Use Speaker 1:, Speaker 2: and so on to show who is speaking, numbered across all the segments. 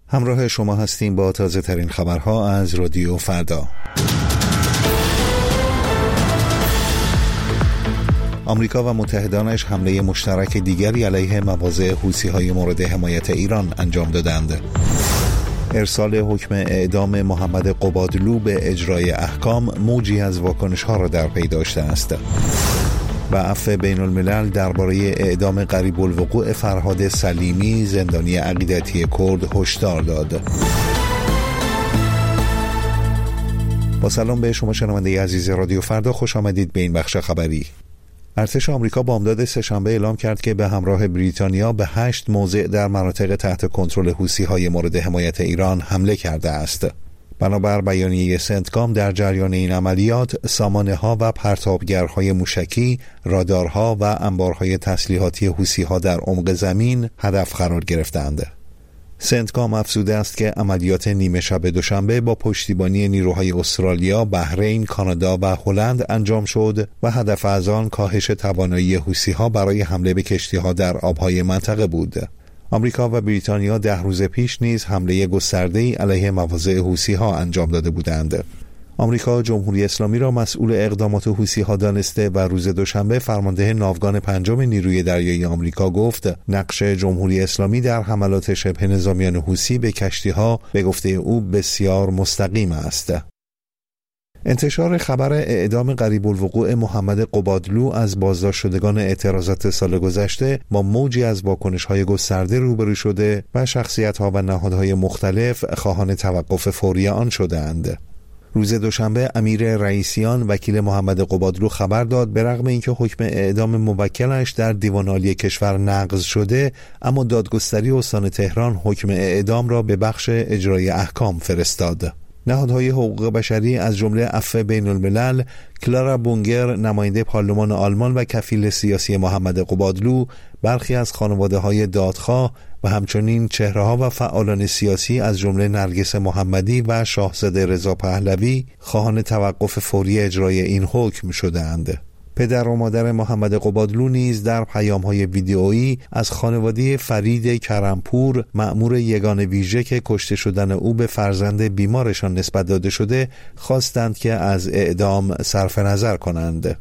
Speaker 1: همراه شما هستیم با تازه ترین خبرها از رادیو فردا. آمریکا و متحدانش حمله مشترک دیگری علیه مواضع حوثی‌های مورد حمایت ایران انجام دادند. ارسال حکم اعدام محمد قبادلو به اجرای احکام موجی از واکنش‌ها را در پی داشته است. و عفو بین الملل درباره اعدام قریب الوقوع فرهاد سلیمی زندانی عقیدتی کرد هشدار داد. با سلام به شما شنونده عزیز رادیو فردا، خوش آمدید به این بخش خبری. ارتش آمریکا بامداد سه‌شنبه اعلام کرد که به همراه بریتانیا به 8 موضع در مناطق تحت کنترل حوثی‌های مورد حمایت ایران حمله کرده است. بنابر بیانیه سنتکام در جریان این عملیات سامانه‌ها و پرتابگرهای موشکی، رادارها و انبارهای تسلیحاتی حوثی‌ها در عمق زمین هدف قرار گرفتند. سنتکام افزوده است که عملیات نیمه شب دوشنبه با پشتیبانی نیروهای استرالیا، بحرین، کانادا و هلند انجام شد و هدف از آن کاهش توانایی حوثی‌ها برای حمله به کشتی‌ها در آبهای منطقه بود. آمریکا و بریتانیا 10 روز پیش نیز حمله گسترده‌ای علیه مواضع حوثی‌ها انجام داده بودند. آمریکا جمهوری اسلامی را مسئول اقدامات حوثی‌ها دانسته و روز دوشنبه فرمانده ناوگان 5 نیروی دریایی آمریکا گفت نقش جمهوری اسلامی در حملات شبه نظامیان حوثی به کشتی‌ها به گفته او بسیار مستقیم است. انتشار خبر اعدام قریب الوقوع محمد قبادلو از بازداشت شدگان اعتراضات سال گذشته با موجی از واکنش‌های گسترده روبرو شده و شخصیت‌ها و نهادهای مختلف خواهان توقف فوری آن شده‌اند. روز دوشنبه امیر رئیسیان وکیل محمد قبادلو خبر داد به رغم اینکه حکم اعدام موکلش در دیوان عالی کشور نقض شده، اما دادگستری استان تهران حکم اعدام را به بخش اجرای احکام فرستاد. نهادهای حقوق بشری از جمله عفو بین الملل، کلارا بونگر نماینده پارلمان آلمان و کفیل سیاسی محمد قبادلو، برخی از خانواده‌های دادخواه و همچنین چهره‌ها و فعالان سیاسی از جمله نرگس محمدی و شاهزاده رضا پهلوی خواهان توقف فوری اجرای این حکم شده‌اند. پدر و مادر محمد قبادلو نیز در پیام‌های ویدئویی از خانواده فرید کرمپور مأمور یگان ویژه که کشته شدن او به فرزند بیمارشان نسبت داده شده خواستند که از اعدام صرف نظر کنند.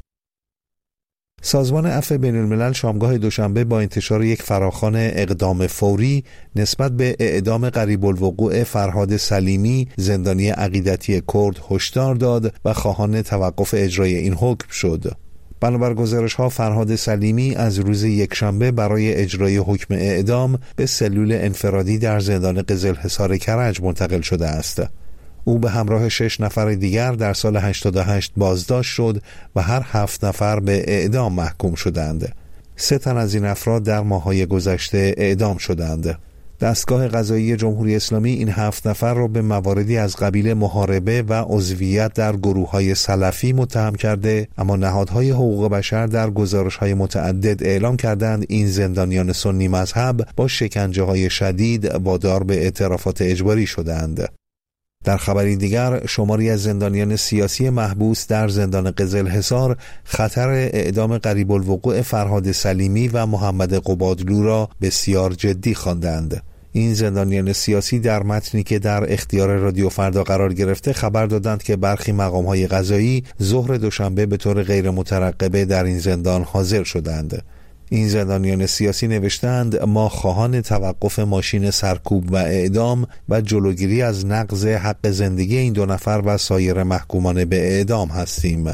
Speaker 1: سازمان عفو بین الملل شامگاه دوشنبه با انتشار یک فراخوان اقدام فوری نسبت به اعدام قریب الوقوع فرهاد سلیمی زندانی عقیدتی کرد هشدار داد و خواهان توقف اجرای این حکم شد. بنابر گزارش‌ها فرهاد سلیمی از روز یکشنبه برای اجرای حکم اعدام به سلول انفرادی در زندان قزلحصار کرج منتقل شده است. او به همراه 6 نفر دیگر در سال 88 بازداشت شد و هر 7 نفر به اعدام محکوم شدند. 3 تن از این افراد در ماه‌های گذشته اعدام شدند. دستگاه قضایی جمهوری اسلامی این 7 نفر را به مواردی از قبیل محاربه و عضویت در گروه‌های سلفی متهم کرده، اما نهادهای حقوق بشر در گزارش‌های متعدد اعلام کردند این زندانیان سنی مذهب با شکنجه‌های شدید وادار به اعترافات اجباری شدند. در خبری دیگر، شماری از زندانیان سیاسی محبوس در زندان قزلحصار خطر اعدام قریب الوقوع فرهاد سلیمی و محمد قبادلو را بسیار جدی خواندند. این زندانیان سیاسی در متنی که در اختیار رادیو فردا قرار گرفته خبر دادند که برخی مقام‌های قضایی ظهر دوشنبه به طور غیر مترقبه در این زندان حاضر شدند. این زندانیان سیاسی نوشتند ما خواهان توقف ماشین سرکوب و اعدام و جلوگیری از نقض حق زندگی این 2 نفر و سایر محکومان به اعدام هستیم.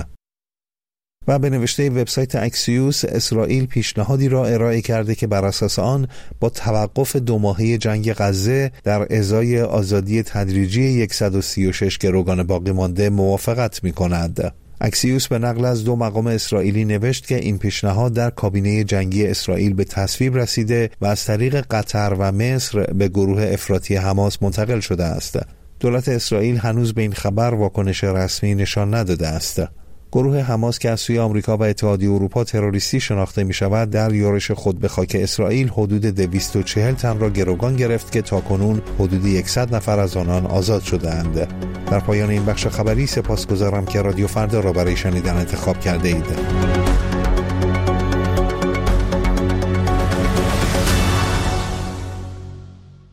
Speaker 1: و به نوشته وبسایت اکسیوس، اسرائیل پیشنهادی را ارائه کرده که بر اساس آن با توقف 2 ماهه جنگ غزه در ازای آزادی تدریجی 136 گروگان باقی مانده موافقت می‌کند. اکسیوس به نقل از 2 مقام اسرائیلی نوشت که این پیشنهاد در کابینه جنگی اسرائیل به تصویب رسیده و از طریق قطر و مصر به گروه افراطی حماس منتقل شده است. دولت اسرائیل هنوز به این خبر واکنش رسمی نشان نداده است. گروه حماس که از سوی آمریکا و اتحادیه اروپا تروریستی شناخته می شود در یورش خود به خاک اسرائیل حدود 240 تن را گروگان گرفت که تاکنون حدود 100 نفر از آنان آزاد شده‌اند. در پایان این بخش خبری سپاسگزارم که رادیو فردا را برای شنیدن انتخاب کرده اید.